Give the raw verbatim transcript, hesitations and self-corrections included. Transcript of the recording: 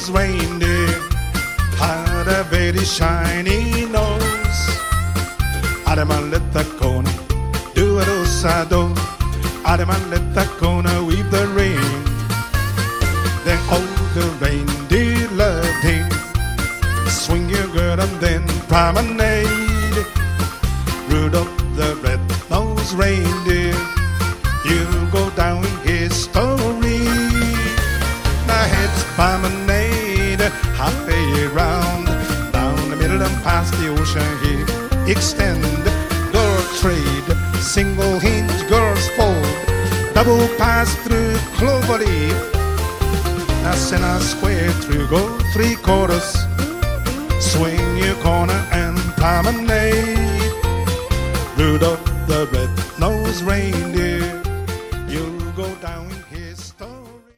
red-nosed reindeer had a very shiny nose. Adamaletta-kona, do-a-do-sa-do. Adamaletta-kona, weave the rain. Then all the reindeer loved him. Swing your girdle and then promenade. Rudolph the red-nosed reindeer, you'll go down in history. Now heads promenade halfway round, down the middle and past the ocean here. Extend, girl trade, single hinge, girls fold, double pass through clover leaf. Now send a square through, go three quarters, swing your corner and promenade. Rudolph the red-nosed reindeer.